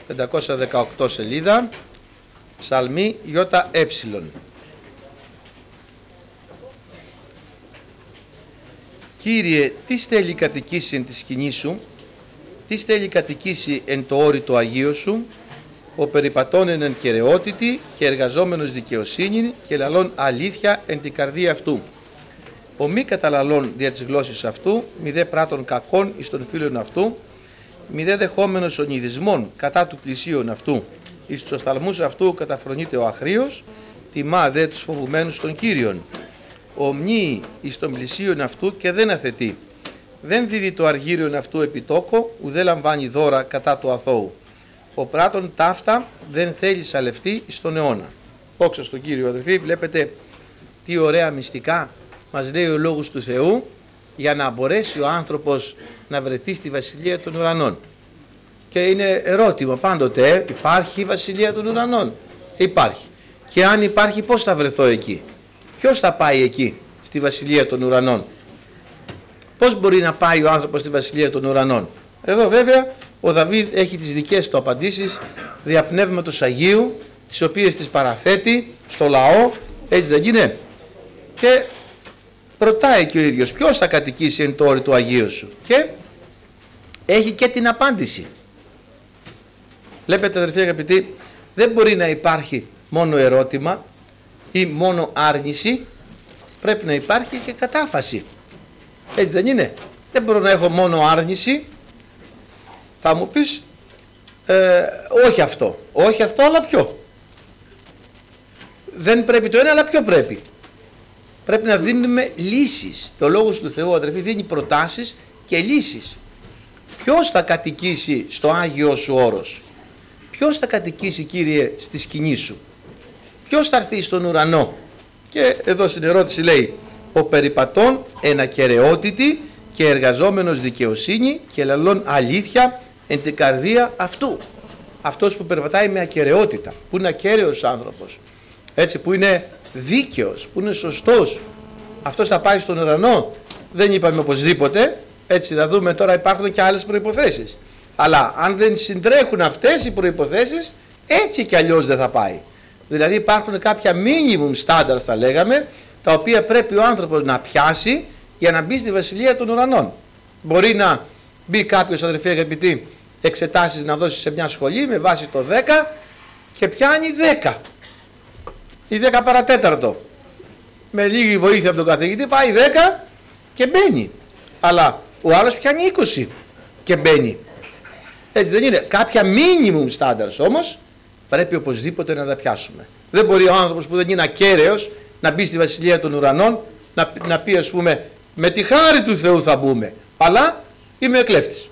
518 σελίδα, Ψαλμή ΙΕ. Κύριε, τι στέλνει κατοικήσει εν τη σκηνή σου, τι στέλνει κατοικήσει εν το όρητο Αγίο σου, ο περιπατών εν κεραιότητη και εργαζόμενος δικαιοσύνη και λαλών αλήθεια εν την καρδία αυτού. Ο μη καταλαλών δια της γλώσσης αυτού, μη δε πράτων κακών εις των φίλων αυτού, μη δε δεχόμενος ονειδισμών κατά του πλησίον αυτού, εις τους οφθαλμούς αυτού καταφρονείται ο αχρίος, τιμά δε τους φοβουμένους των Κύριων. Ομνύει εις των πλησίον αυτού και δεν αθετεί. Δεν δίδει το αργύριον αυτού επιτόκο, ουδέ λαμβάνει δώρα κατά του αθώου. Ο πράτων ταύτα δεν θέλει σαλευτεί εις τον αιώνα. Δόξα στον Κύριο, αδερφοί, βλέπετε τι ωραία μυστικά μας λέει ο Λόγος του Θεού για να μπορέσει ο άνθρωπος να βρεθεί στη Βασιλεία των Ουρανών. Και είναι ερώτημα πάντοτε, υπάρχει η Βασιλεία των Ουρανών? Υπάρχει. Και αν υπάρχει, πώς θα βρεθώ εκεί? Ποιος θα πάει εκεί στη Βασιλεία των Ουρανών? Πώς μπορεί να πάει ο άνθρωπος στη Βασιλεία των Ουρανών? Εδώ βέβαια ο Δαβίδ έχει τις δικές του απαντήσεις δια Πνεύματος Αγίου, τις οποίες τις παραθέτει στο λαό, έτσι δεν είναι? Και ρωτάει και ο ίδιος, ποιος θα κατοικήσει εν το όρη του Αγίου σου? Και έχει και την απάντηση. Βλέπετε, αδερφοί αγαπητοί, δεν μπορεί να υπάρχει μόνο ερώτημα ή μόνο άρνηση, πρέπει να υπάρχει και κατάφαση. Έτσι δεν είναι? Δεν μπορώ να έχω μόνο άρνηση. Θα μου πεις, όχι αυτό. Όχι αυτό, αλλά ποιο? Δεν πρέπει το ένα, αλλά ποιο πρέπει? Πρέπει να δίνουμε λύσεις. Και ο Λόγος του Θεού, αδερφοί, δίνει προτάσεις και λύσεις. Ποιος θα κατοικήσει στο Άγιο σου όρος? Ποιος θα κατοικήσει, Κύριε, στη σκηνή σου? Ποιος θα έρθει στον ουρανό? Και εδώ στην ερώτηση λέει, ο περιπατών εν ακεραιότητη και εργαζόμενος δικαιοσύνη και λαλών αλήθεια εν την καρδία αυτού. Αυτός που περπατάει με ακεραιότητα, που είναι ακέραιος άνθρωπος, έτσι, που είναι δίκαιος, που είναι σωστός, αυτός θα πάει στον ουρανό? Δεν είπαμε οπωσδήποτε, έτσι, θα δούμε τώρα, υπάρχουν και άλλες προϋποθέσεις. Αλλά αν δεν συντρέχουν αυτές οι προϋποθέσεις, έτσι κι αλλιώς δεν θα πάει. Δηλαδή υπάρχουν κάποια minimum standards, θα λέγαμε, τα οποία πρέπει ο άνθρωπος να πιάσει για να μπει στη Βασιλεία των Ουρανών. Μπορεί να μπει κάποιος, αδερφοί αγαπητοί, εξετάσεις να δώσει σε μια σχολή με βάση το 10 και πιάνει 10 ή 10 παρατέταρτο. Με λίγη βοήθεια από τον καθηγητή πάει 10 και μπαίνει. Αλλά ο άλλος πιάνει 20 και μπαίνει. Έτσι δεν είναι? Κάποια minimum standards όμως πρέπει οπωσδήποτε να τα πιάσουμε. Δεν μπορεί ο άνθρωπος που δεν είναι ακέραιος να μπει στη Βασιλεία των Ουρανών, να πει, ας πούμε, με τη χάρη του Θεού θα μπούμε, αλλά είμαι κλέφτης.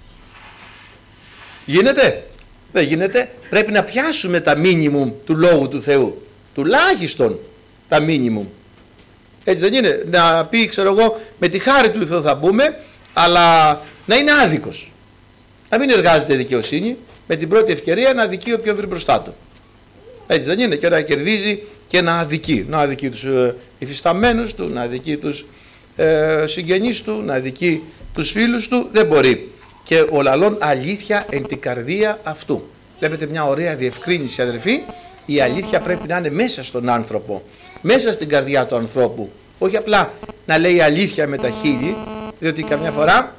Γίνεται? Δεν γίνεται. Πρέπει να πιάσουμε τα minimum του Λόγου του Θεού, τουλάχιστον τα minimum. Έτσι δεν είναι? Να πει, ξέρω εγώ, με τη χάρη του Θεού θα μπούμε, αλλά να είναι άδικος. Να μην εργάζεται δικαιοσύνη, με την πρώτη ευκαιρία να αδικεί όποιον βρει μπροστά του. Έτσι δεν είναι? Και να κερδίζει και να αδικεί. Να αδικεί τους υφισταμένους του, να αδικεί τους συγγενείς του, να αδικεί τους φίλους του. Δεν μπορεί. Και ο λαλών αλήθεια εν την καρδία αυτού. Βλέπετε μια ωραία διευκρίνηση, αδερφοί. Η αλήθεια πρέπει να είναι μέσα στον άνθρωπο, μέσα στην καρδιά του ανθρώπου. Όχι απλά να λέει αλήθεια με τα χείλη, διότι καμιά φορά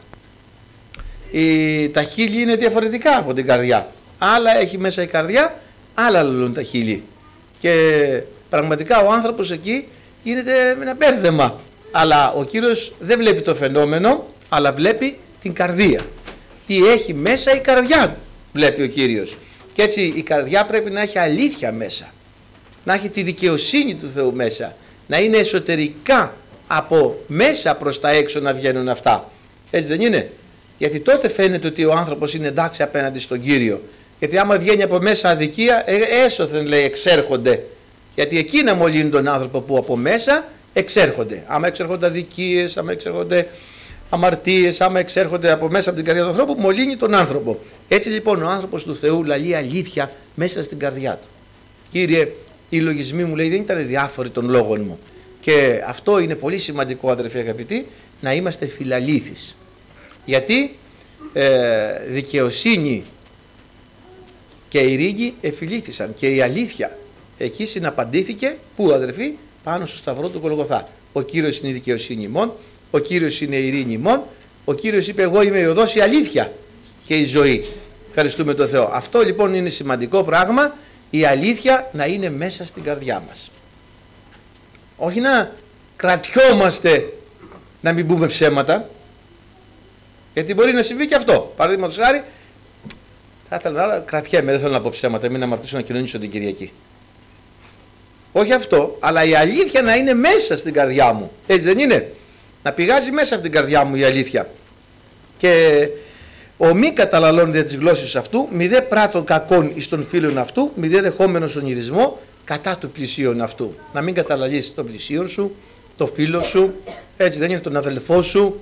τα χείλη είναι διαφορετικά από την καρδιά. Άλλα έχει μέσα η καρδιά, άλλα λαλούν τα χείλη. Και πραγματικά ο άνθρωπος εκεί γίνεται ένα μπέρδεμα. Αλλά ο Κύριος δεν βλέπει το φαινόμενο, αλλά βλέπει την καρδία. Τι έχει μέσα η καρδιά, βλέπει ο Κύριος. Και έτσι η καρδιά πρέπει να έχει αλήθεια μέσα. Να έχει τη δικαιοσύνη του Θεού μέσα. Να είναι εσωτερικά, από μέσα προς τα έξω να βγαίνουν αυτά. Έτσι δεν είναι? Γιατί τότε φαίνεται ότι ο άνθρωπος είναι εντάξει απέναντι στον Κύριο. Γιατί άμα βγαίνει από μέσα αδικία, έσωθεν, λέει, εξέρχονται. Γιατί εκεί να μολύνουν τον άνθρωπο που από μέσα εξέρχονται. Άμα εξέρχονται αδικίες, άμα εξέρχονται αμαρτίες, άμα εξέρχονται από μέσα από την καρδιά του ανθρώπου, μολύνει τον άνθρωπο. Έτσι λοιπόν ο άνθρωπος του Θεού λαλεί αλήθεια μέσα στην καρδιά του. Κύριε, οι λογισμοί μου, λέει, δεν ήταν διάφοροι των λόγων μου. Και αυτό είναι πολύ σημαντικό, αδερφοί αγαπητοί, να είμαστε φιλαλήθεις. Γιατί δικαιοσύνη και η ειρήνη εφιλήθησαν και η αλήθεια εκεί συναπαντήθηκε, πού αδερφοί, πάνω στο σταυρό του Γολγοθά. Ο Κύριος είναι η δικαιοσύνη ημών, ο Κύριος είναι η ειρήνη ημών, ο Κύριος είπε εγώ είμαι η οδός, η αλήθεια και η ζωή. Ευχαριστούμε τον Θεό. Αυτό λοιπόν είναι σημαντικό πράγμα, η αλήθεια να είναι μέσα στην καρδιά μας. Όχι να κρατιόμαστε να μην πούμε ψέματα, γιατί μπορεί να συμβεί και αυτό. Παραδείγματος χάρη, θα ήθελα να κρατιέμαι, δεν θέλω να πω ψέματα, μην αμαρτήσω να κοινωνήσω την Κυριακή. Όχι αυτό, αλλά η αλήθεια να είναι μέσα στην καρδιά μου. Έτσι δεν είναι? Να πηγάζει μέσα από την καρδιά μου η αλήθεια. Και ο μη καταλαλών δια της γλώσσης αυτού, μη δε πράττων κακών εις των φίλων αυτού, μη δε δεχόμενος ονειρισμό κατά του πλησίον αυτού. Να μην καταλαλείς τον πλησίον σου, το φίλο σου, έτσι δεν είναι, τον αδελφό σου,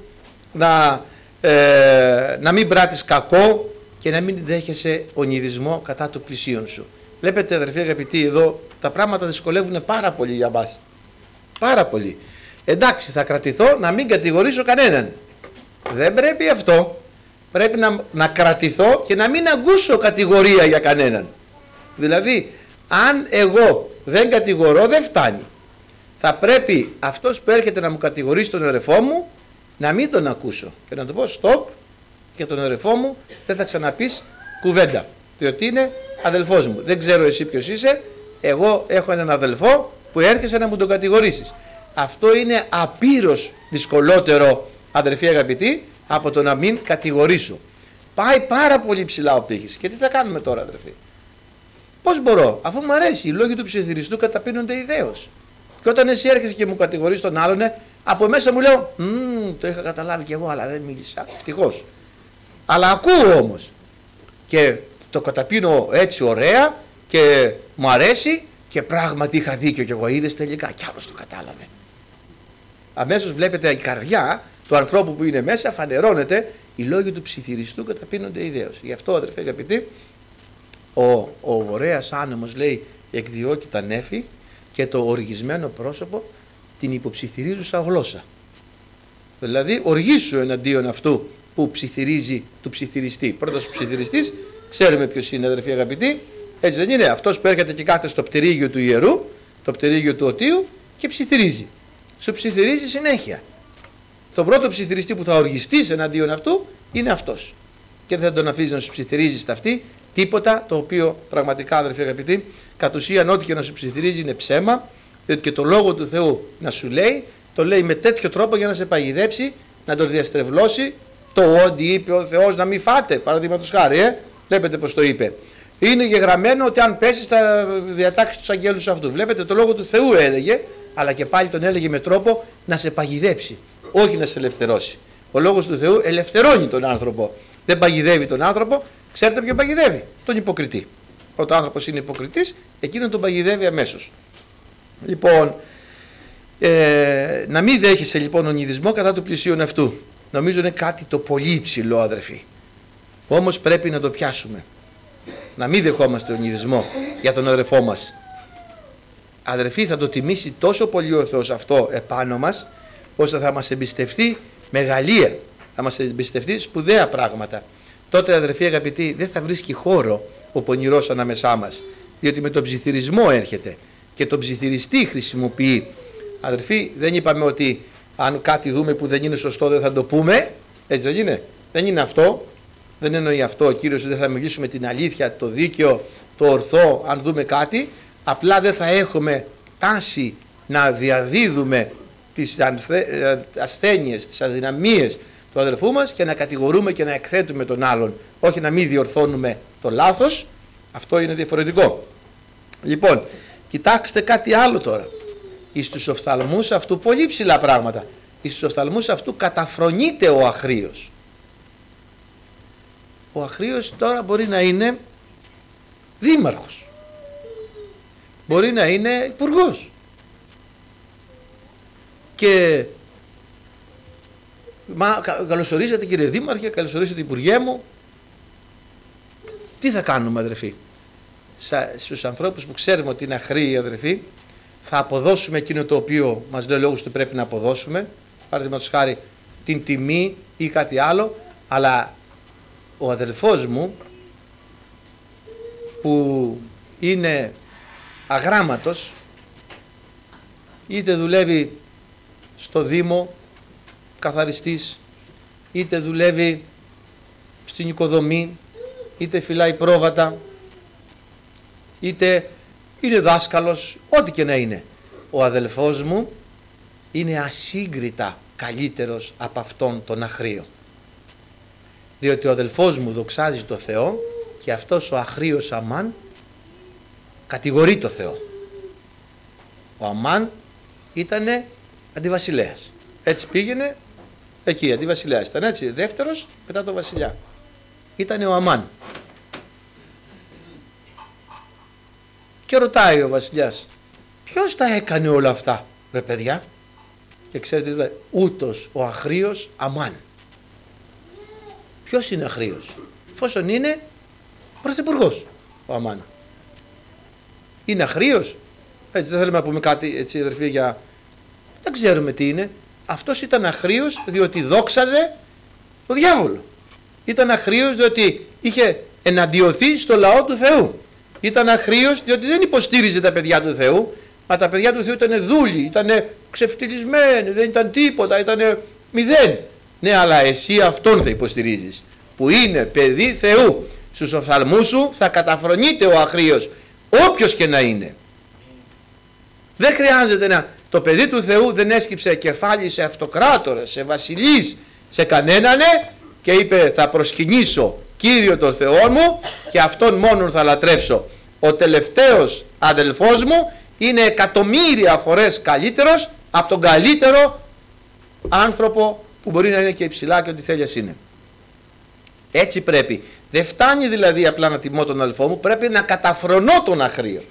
να μην πράττεις κακό και να μην δέχεσαι ονειρισμό κατά του πλησίον σου. Βλέπετε αδερφοί αγαπητοί, εδώ τα πράγματα δυσκολεύουν πάρα πολύ για μας. Πάρα πολύ. Εντάξει, θα κρατηθώ να μην κατηγορήσω κανέναν. Δεν πρέπει αυτό. Πρέπει να κρατηθώ και να μην ακούσω κατηγορία για κανέναν. Δηλαδή, αν εγώ δεν κατηγορώ, δεν φτάνει. Θα πρέπει αυτός που έρχεται να μου κατηγορήσει τον αδερφό μου, να μην τον ακούσω. Και να του πω stop, και τον αδερφό μου δεν θα ξαναπείς κουβέντα. Διότι είναι αδελφός μου. Δεν ξέρω εσύ ποιος είσαι, εγώ έχω έναν αδελφό που έρχεσαι να μου τον κατηγορήσεις. Αυτό είναι απείρως δυσκολότερο, αδερφοί αγαπητοί, από το να μην κατηγορήσω. Πάει πάρα πολύ ψηλά ο πύχης. Και τι θα κάνουμε τώρα, αδερφοί? Πώς μπορώ, αφού μου αρέσει, οι λόγοι του ψιθυριστού καταπίνονται ιδέως. Και όταν εσύ έρχεσαι και μου κατηγορείς τον άλλον, από μέσα μου λέω, το είχα καταλάβει κι εγώ, αλλά δεν μίλησα. Ευτυχώς. Αλλά ακούω όμως. Και το καταπίνω έτσι ωραία και μου αρέσει και πράγματι είχα δίκιο κι εγώ. Είδες τελικά, κι άλλος το κατάλαβε. Αμέσως βλέπετε η καρδιά του ανθρώπου που είναι μέσα, φανερώνεται, οι λόγοι του ψιθυριστού καταπίνονται ιδέως. Γι' αυτό, αδερφέ αγαπητοί, ο βορέας άνεμος λέει εκδιώκει τα νέφη και το οργισμένο πρόσωπο την υποψιθυρίζουσα γλώσσα. Δηλαδή οργήσου εναντίον αυτού που ψιθυρίζει του ψιθυριστή. Πρώτος ο ψιθυριστής, ξέρουμε ποιος είναι, αδερφοί αγαπητοί, έτσι δεν είναι? Αυτός που έρχεται και κάθεται στο πτερίγιο του ιερού, το πτερίγιο του οτίου και ψιθυρίζει. Σου ψιθυρίζει συνέχεια. Το πρώτο ψιθυριστή που θα οργιστείς εναντίον αυτού είναι αυτός. Και δεν θα τον αφήσει να σου ψιθυρίζει στα αυτή τίποτα, το οποίο πραγματικά, αδερφοί αγαπητοί, κατ' ουσίαν ό,τι και να σου ψιθυρίζει είναι ψέμα, διότι και το λόγο του Θεού να σου λέει, το λέει με τέτοιο τρόπο για να σε παγιδέψει, να τον διαστρεβλώσει. Το ότι είπε ο Θεός να μην φάτε, παραδείγματος χάρη, βλέπετε πως το είπε. Είναι γεγραμμένο ότι αν πέσει θα διατάξει τους αγγέλους αυτού. Βλέπετε, το λόγο του Θεού έλεγε, αλλά και πάλι τον έλεγε με τρόπο να σε παγιδέψει, όχι να σε ελευθερώσει. Ο λόγος του Θεού ελευθερώνει τον άνθρωπο, δεν παγιδεύει τον άνθρωπο. Ξέρετε ποιον παγιδεύει? Τον υποκριτή. Όταν ο άνθρωπος είναι υποκριτής, εκείνον τον παγιδεύει αμέσως. Λοιπόν, να μην δέχεσαι λοιπόν ονειδισμό κατά του πλησίον αυτού. Νομίζω είναι κάτι το πολύ υψηλό, αδερφοί. Όμως πρέπει να το πιάσουμε. Να μην δεχόμαστε ονειδισμό για τον αδερφό μας. Αδερφοί, θα το τιμήσει τόσο πολύ ο Θεός αυτό επάνω μας, ώστε θα μας εμπιστευτεί μεγαλεία, θα μας εμπιστευτεί σπουδαία πράγματα. Τότε, αδερφοί αγαπητοί, δεν θα βρίσκει χώρο ο πονηρός ανάμεσά μας, διότι με τον ψιθυρισμό έρχεται και τον ψιθυριστή χρησιμοποιεί. Αδερφοί, δεν είπαμε ότι αν κάτι δούμε που δεν είναι σωστό δεν θα το πούμε, έτσι δεν είναι? Δεν είναι αυτό, δεν εννοεί αυτό ο Κύριος, δεν θα μιλήσουμε την αλήθεια, το δίκαιο, το ορθό αν δούμε κάτι, απλά δεν θα έχουμε τάση να διαδίδουμε τις ασθένειες, τις αδυναμίες του αδερφού μας και να κατηγορούμε και να εκθέτουμε τον άλλον, όχι να μην διορθώνουμε το λάθος. Αυτό είναι διαφορετικό. Λοιπόν, κοιτάξτε κάτι άλλο τώρα. Εις τους οφθαλμούς αυτού, πολύ ψηλά πράγματα, εις τους οφθαλμούς αυτού καταφρονείται ο αχρείος. Ο αχρείος τώρα μπορεί να είναι δήμαρχος, μπορεί να είναι υπουργός και καλωσορίσατε κύριε δήμαρχε, καλωσορίσατε υπουργέ μου. Τι θα κάνουμε, αδερφοί? Στους ανθρώπους που ξέρουμε ότι είναι αχρήοι, αδερφοί, θα αποδώσουμε εκείνο το οποίο μας λέει ο λόγος ότι πρέπει να αποδώσουμε, παραδείγματος χάρη την τιμή ή κάτι άλλο, αλλά ο αδελφός μου που είναι αγράμματος, είτε δουλεύει στο Δήμο καθαριστής, είτε δουλεύει στην οικοδομή, είτε φυλάει πρόβατα, είτε είναι δάσκαλος, ό,τι και να είναι, ο αδελφός μου είναι ασύγκριτα καλύτερος από αυτόν τον αχρίο, διότι ο αδελφός μου δοξάζει το Θεό και αυτός ο αχρίος Αμάν κατηγορεί το Θεό. Ο Αμάν ήτανε αντιβασιλέας, έτσι πήγαινε εκεί, αντιβασιλέας ήταν, έτσι, δεύτερος μετά τον βασιλιά ήτανε ο Αμάν. Και ρωτάει ο βασιλιάς, ποιος τα έκανε όλα αυτά ρε παιδιά? Και ξέρετε τι λέει? Ούτως ο αχρίος Αμάν. Ποιος είναι αχρίος? Εφόσον είναι πρωθυπουργός ο Αμάν. Είναι αχρίος? Έτσι, δεν θέλουμε να πούμε κάτι έτσι αδερφοί για... Δεν ξέρουμε τι είναι. Αυτός ήταν αχρίος διότι δόξαζε το διάβολο. Ήταν αχρίος διότι είχε εναντιωθεί στο λαό του Θεού. Ήταν αχρίος διότι δεν υποστήριζε τα παιδιά του Θεού, μα τα παιδιά του Θεού ήταν δούλοι, ήταν ξεφτυλισμένοι, δεν ήταν τίποτα, ήταν μηδέν. Ναι, αλλά εσύ αυτόν θα υποστηρίζεις, που είναι παιδί Θεού. Στους οφθαλμούς σου θα καταφρονείται ο αχρίος, όποιος και να είναι. Δεν χρειάζεται να... Το παιδί του Θεού δεν έσκυψε κεφάλι σε αυτοκράτορες, σε βασιλείς, σε κανέναν και είπε θα προσκυνήσω Κύριο τον Θεό μου και αυτόν μόνον θα λατρεύσω. Ο τελευταίος αδελφός μου είναι εκατομμύρια φορές καλύτερος από τον καλύτερο άνθρωπο που μπορεί να είναι και υψηλά και ό,τι θέλει είναι. Έτσι πρέπει. Δεν φτάνει δηλαδή απλά να τιμώ τον αδελφό μου, πρέπει να καταφρονώ τον αχρίο.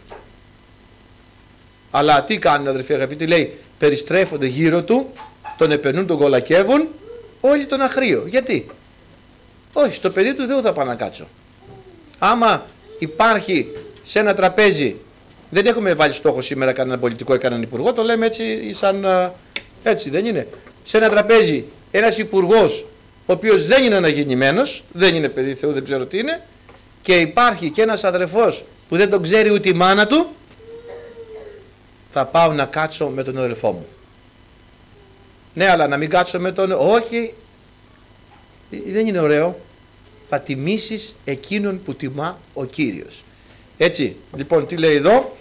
Αλλά τι κάνουν αδελφοί αγαπητοί? Λέει περιστρέφονται γύρω του, τον επενούν, τον κολακεύουν όλοι τον αχρίο. Γιατί? Όχι, στο παιδί του Θεού θα πάω να κάτσω. Άμα υπάρχει σε ένα τραπέζι, δεν έχουμε βάλει στόχο σήμερα κανέναν πολιτικό ή κανέναν υπουργό, το λέμε έτσι σαν έτσι δεν είναι? Σε ένα τραπέζι ένας υπουργός ο οποίος δεν είναι αναγεννημένος, δεν είναι παιδί Θεού, δεν ξέρω τι είναι, και υπάρχει και ένας αδερφός που δεν τον ξέρει ούτε η μάνα του, θα πάω να κάτσω με τον αδελφό μου. Ναι, αλλά να μην κάτσω με τον... Όχι, δεν είναι ωραίο. Θα τιμήσεις εκείνον που τιμά ο Κύριος. Έτσι, λοιπόν, τι λέει εδώ?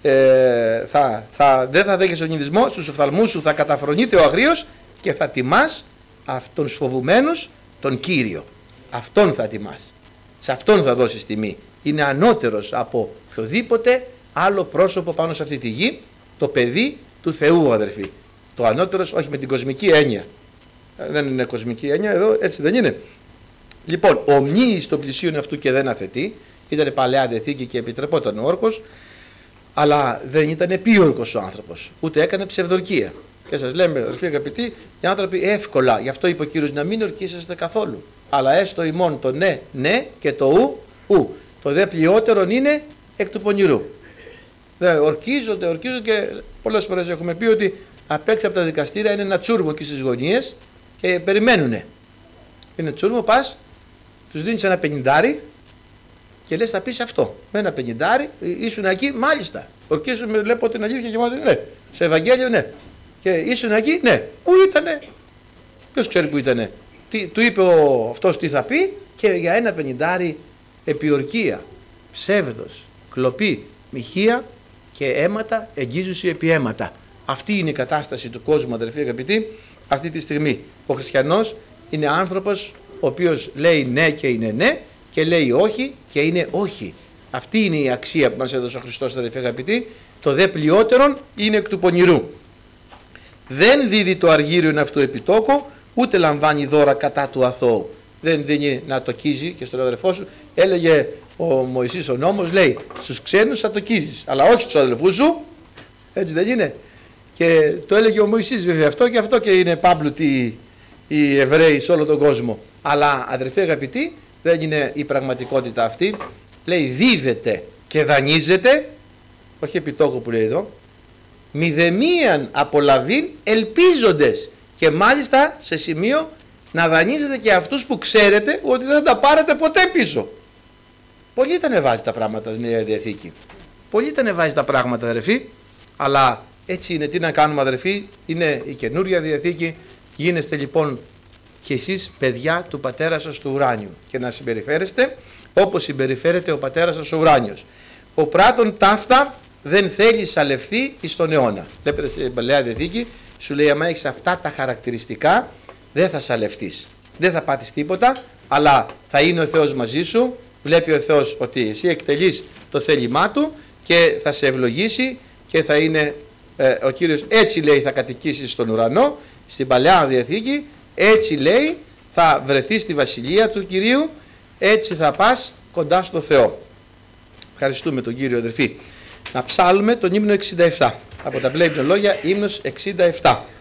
Δεν θα δέχεσαι τον νηδισμό, στους οφθαλμούς σου θα καταφρονείται ο αγρίος και θα τιμάς τους φοβουμένους τον Κύριο. Αυτόν θα τιμάς. Σε αυτόν θα δώσεις τιμή. Είναι ανώτερος από οποιοδήποτε άλλο πρόσωπο πάνω σε αυτή τη γη, το παιδί του Θεού, αδερφοί. Το ανώτερος, όχι με την κοσμική έννοια. Δεν είναι κοσμική έννοια εδώ, έτσι δεν είναι? Λοιπόν, ομνίει στο πλησίον αυτού και δεν αθετεί. Ήταν παλαιά διαθήκη και επιτρεπόταν ο όρκος, αλλά δεν ήταν επίορκος ο άνθρωπος, ούτε έκανε ψευδορκία. Και σας λέμε, αδερφοί αγαπητοί, οι άνθρωποι εύκολα, γι' αυτό είπε ο Κύριος, να μην ορκίσεστε καθόλου. Αλλά έστω ημών το ναι, ναι και το ου. Το δε πλειότερον είναι εκ του πονηρού. Ορκίζονται και πολλές φορές έχουμε πει ότι απ' έξω από τα δικαστήρια είναι ένα τσούρμο εκεί στις γωνίες και περιμένουνε. Είναι τσούρμο, πας, τους δίνεις ένα 50 και λες θα πεις αυτό. Με ένα 50 ήσουν εκεί, μάλιστα. Ορκίζομαι, βλέπω την αλήθεια και μόνο ναι. Στο Ευαγγέλιο ναι. Και ήσουν εκεί, ναι. Πού ήτανε? Ποιος ξέρει που ήτανε? Του είπε αυτός τι θα πει και για ένα 50 επιορκία, ψεύδος, κλοπή, μοιχεία και αίματα, εγγίζωση επί αίματα. Αυτή είναι η κατάσταση του κόσμου, αδερφοί αγαπητοί, αυτή τη στιγμή. Ο χριστιανός είναι άνθρωπος ο οποίος λέει ναι και είναι ναι και λέει όχι και είναι όχι. Αυτή είναι η αξία που μας έδωσε ο Χριστός, αδερφοί αγαπητοί. Το δε πλειότερον είναι εκ του πονηρού. Δεν δίδει το αργύριον αυτού επιτόκο, ούτε λαμβάνει δώρα κατά του αθώου. Δεν δίνει να τοκίζει και στον αδελφό σου. Έλεγε ο Μωυσής ο νόμος, λέει στους ξένους θα τοκίζεις, αλλά όχι στους αδελφούς σου. Έτσι δεν είναι? Και το έλεγε ο Μωυσής βέβαια αυτό και είναι πάμπλουτοι οι Εβραίοι σε όλο τον κόσμο. Αλλά αδερφοί αγαπητοί, δεν είναι η πραγματικότητα αυτή. Λέει δίδεται και δανείζεται, όχι επιτόκο που λέει εδώ, μηδεμίαν απολαβήν ελπίζοντες, και μάλιστα σε σημείο να δανείζετε και αυτούς που ξέρετε ότι δεν θα τα πάρετε ποτέ πίσω. Πολύ τα ανεβάζει τα πράγματα η Νέα Διαθήκη. Πολύ τα ανεβάζει τα πράγματα, αδερφοί, αλλά έτσι είναι. Τι να κάνουμε, αδερφοί, είναι η καινούρια Διαθήκη. Γίνεστε λοιπόν και εσείς παιδιά του Πατέρα σας του ουράνιου και να συμπεριφέρεστε όπως συμπεριφέρεται ο Πατέρας σας ο ουράνιος. Ο πράτων ταύτα δεν θέλει σαλευθεί εις τον αιώνα. Βλέπετε στην Παλαιά Διαθήκη σου λέει, άμα έχεις αυτά τα χαρακτηριστικά δεν θα σαλευτείς, δεν θα πάθεις τίποτα, αλλά θα είναι ο Θεός μαζί σου. Βλέπει ο Θεός ότι εσύ εκτελείς το θέλημά του και θα σε ευλογήσει και θα είναι ο Κύριος, έτσι λέει, θα κατοικήσεις στον ουρανό. Στην Παλαιά Διαθήκη έτσι λέει, θα βρεθείς στη Βασιλεία του Κυρίου, έτσι θα πας κοντά στο Θεό. Ευχαριστούμε τον Κύριο, αδερφοί. Να ψάλουμε τον ύμνο 67 από τα Μπλε Υμνολόγια, ύμνος 67.